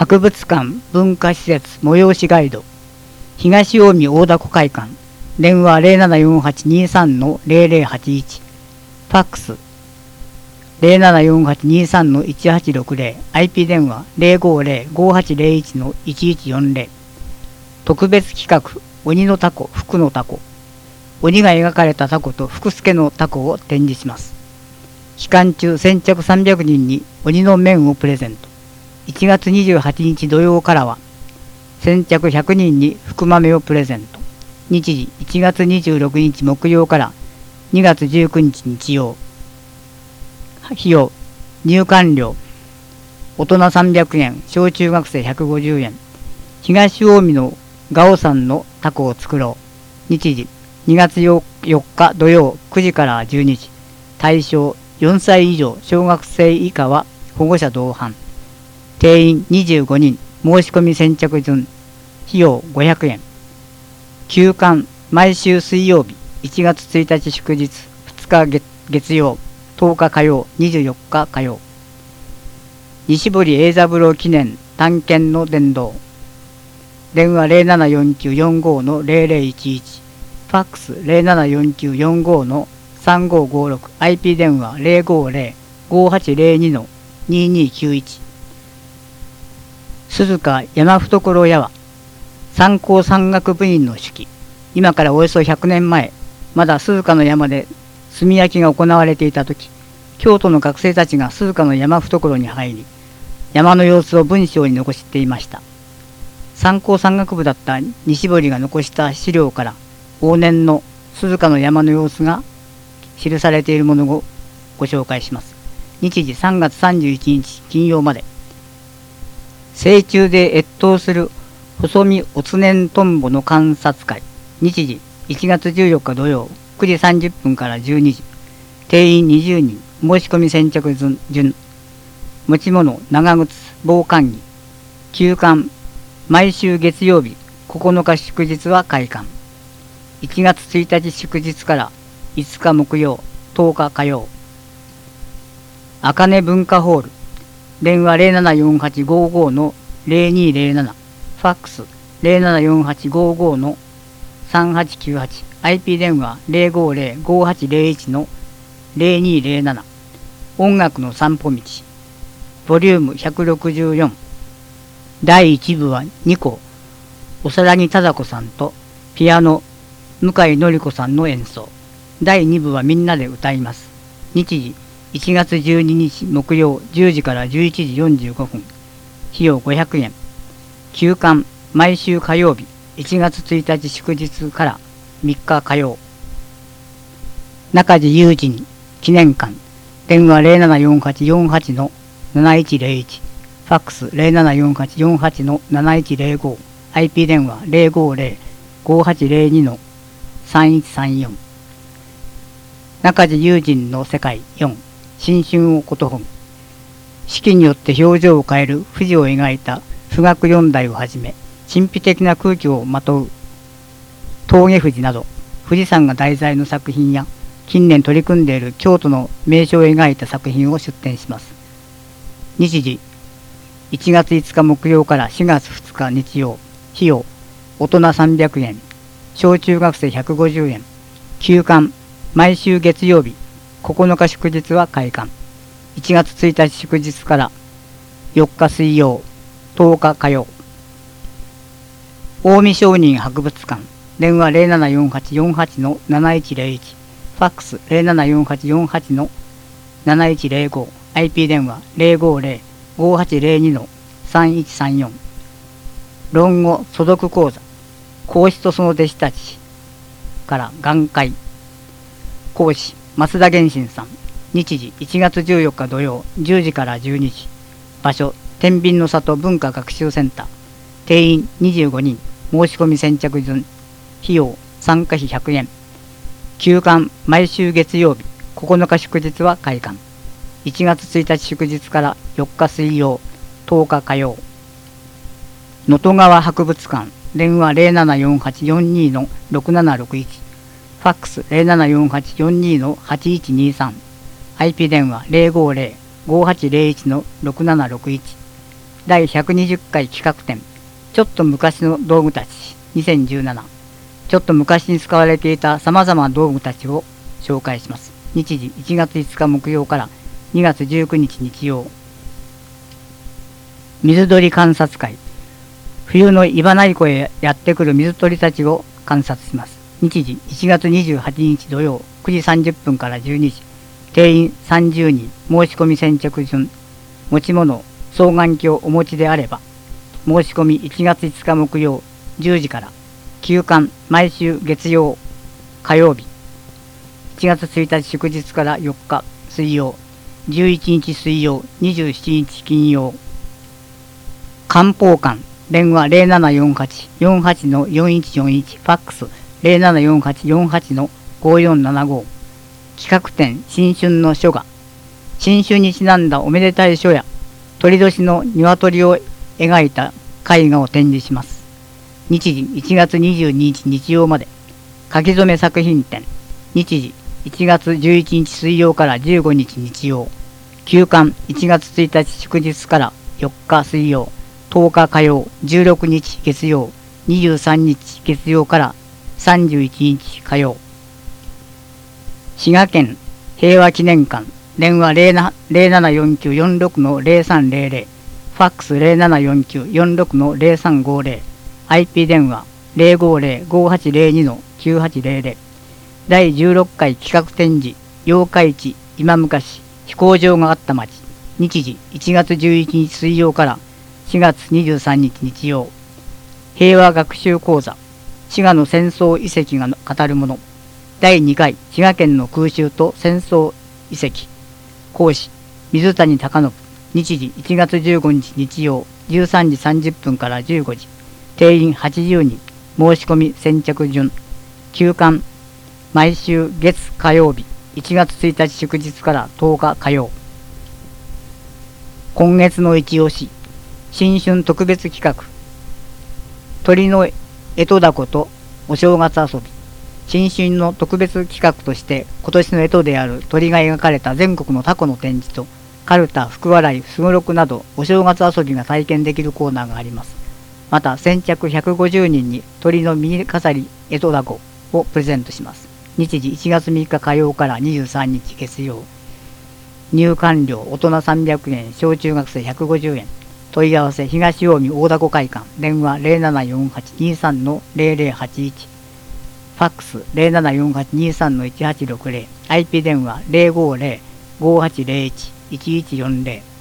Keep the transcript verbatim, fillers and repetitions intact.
博物館文化施設催しガイド東近江大凧会館電話 ゼロななよんはちにさんのゼロゼロはちいち ファックス ゼロななよんはちにさんのいちはちろくゼロ アイピー 電話 ゼロごゼロ ごはちゼロいちのいちいちよんゼロ特別企画鬼の凧福の凧鬼が描かれた凧と福助の凧を展示します。期間中先着さんびゃくにんに鬼の面をプレゼント。いちがつにじゅうはちにち土曜からは先着ひゃくにんに福豆をプレゼント。日時いちがつにじゅうろくにち木曜からにがつじゅうくにち日曜。費用入館料大人さんびゃくえん小中学生ひゃくごじゅうえん。東近江のガオ山の凧を作ろう。日時にがつよっか土曜くじからじゅうにじ。対象よんさい以上小学生以下は保護者同伴。定員にじゅうごにん申し込み先着順。費用ごひゃくえん。休館毎週水曜日いちがつついたち祝日ふつか 月, 月曜とおか火曜にじゅうよっか火曜。西堀英三郎記念探検の伝道電話 ゼロななよんきゅうよんごのゼロゼロいちいちファックス ゼロななよんきゅうよんごのさんごごろく アイピー 電話 ゼロごゼロ ごはちゼロにのににきゅういち鈴鹿山懐屋は三高山岳部員の手記。今からおよそひゃくねんまえまだ鈴鹿の山で炭焼きが行われていた時京都の学生たちが鈴鹿の山懐に入り山の様子を文章に残していました。三高山岳部だった西堀が残した資料から往年の鈴鹿の山の様子が記されているものをご紹介します。日時さんがつさんじゅういちにち金曜まで。成虫で越冬する細身おつねんトンボの観察会。日時いちがつじゅうよっか土曜くじさんじゅっぷんからじゅうにじ。定員にじゅうにん申し込み先着順。持ち物長靴防寒着。休館毎週月曜日ここのか祝日は開館。いちがつついたち祝日からいつか木曜とおか火曜。あかね文化ホール電話 ゼロななよんはちごごのゼロにゼロななファックス ゼロななよんはちごごのさんはちきゅうはち アイピー 電話 ゼロごゼロ ごはちゼロいちのゼロにゼロなな音楽の散歩道ボリュームひゃくろくじゅうよんだいいち部はにこおさらぎただこさんとピアノ向井紀子さんの演奏。だいに部はみんなで歌います。日時いちがつじゅうににち木曜じゅうじからじゅういちじよんじゅうごふん。費用ごひゃくえん。休館毎週火曜日いちがつついたち祝日からみっか火曜。中地雄二記念館電話 ゼロななよんはちよんはちのなないちゼロいちファックス ゼロななよんはちよんはちのなないちゼロご アイピー 電話 ゼロごゼロ ごはちゼロにのさんいちさんよん。中地雄二の世界よん新春をこと本。四季によって表情を変える富士を描いた富岳四代をはじめ神秘的な空気をまとう峠富士など富士山が題材の作品や近年取り組んでいる京都の名所を描いた作品を出展します。日時いちがついつか木曜からしがつふつか日曜。費用大人さんびゃくえん小中学生ひゃくごじゅうえん。休館毎週月曜日ここのか祝日は開館。いちがつついたち祝日からよっか水曜とおか火曜。近江商人博物館電話 ゼロななよんはちよんはちのなないちゼロいちファックス ゼロななよんはちよんはちのなないちゼロご アイピー 電話 ゼロごゼロ ごはちゼロにのさんいちさんよん。論語素読講座孔子とその弟子たちから眼科講師増田元信さん。日時いちがつじゅうよっか土曜じゅうじからじゅうにじ。場所天秤の里文化学習センター。定員にじゅうごにん申し込み先着順。費用参加費ひゃくえん。休館毎週月曜日ここのか祝日は開館。いちがつついたち祝日からよっか水曜とおか火曜。能登川博物館電話 ゼロななよんはちよんにのろくななろくいちファックス ゼロななよんはちよんにのはちいちにさん アイピー 電話 ゼロごゼロ ごはちゼロいちのろくななろくいち。 だいひゃくにじゅっかい企画展ちょっと昔の道具たちにせんじゅうなな。ちょっと昔に使われていた様々な道具たちを紹介します。日時いちがついつか木曜からにがつじゅうくにち日曜。水鳥観察会。冬のイバナイ湖へやってくる水鳥たちを観察します。日時いちがつにじゅうはちにち土曜くじさんじゅっぷんからじゅうにじ。定員さんじゅうにん。申し込み先着順。持ち物、双眼鏡をお持ちであれば。申し込みいちがついつか木曜じゅうじから。休館毎週月曜、火曜日。いちがつついたち祝日からよっか水曜。じゅういちにち水曜、にじゅうしちにち金曜。漢方館。電話 ゼロななよんはち よんはち のよんいちよんいち。ファックス ゼロななよんはち よんはち のごよんななご。企画展新春の書画。新春にちなんだおめでたい書や鳥年の鶏を描いた絵画を展示します。日時いちがつにじゅうににち日曜まで。書き初め作品展。日時いちがつじゅういちにち水曜からじゅうごにち日曜。休館いちがつついたち祝日からよっか水曜。とおか火曜、じゅうろくにち月曜、にじゅうさんにち月曜からさんじゅういちにち火曜。滋賀県平和記念館。電話 ゼロななよんきゅうよんろく のゼロさんゼロゼロ。ファックス ゼロななよんきゅうよんろく のゼロさんごゼロ。アイピー 電話 ゼロごゼロ ごはちゼロに のきゅうはちゼロゼロ。だいじゅうろっかい企画展示妖怪地今昔飛行場があった町。日時いちがつじゅういちにち水曜からしがつにじゅうさんにち日曜。平和学習講座。滋賀の戦争遺跡が語るもの。だいにかい滋賀県の空襲と戦争遺跡。講師水谷貴信。日時いちがつじゅうごにち日曜じゅうさんじさんじゅっぷんからじゅうごじ。定員はちじゅうにん。申し込み先着順。休館毎週月火曜日。いちがつついたち祝日からとおか火曜。今月の一押し。新春特別企画。鳥の干支だことお正月遊び。新春の特別企画として今年の干支である鳥が描かれた全国のタコの展示とカルタ、福笑い、すごろくなどお正月遊びが体験できるコーナーがあります。また先着ひゃくごじゅうにんに鳥のミニ飾り干支だこをプレゼントします。日時いちがつみっか火曜からにじゅうさんにち月曜。入館料大人さんびゃくえん、小中学生ひゃくごじゅうえん。問い合わせ東近江大凧会館。電話 ゼロななよんはちにさんのゼロゼロはちいち。ファックス ゼロななよんはちにさんのいちはちろくゼロ。アイピー 電話 ゼロごゼロ ごはちゼロいち いちいちよんゼロ。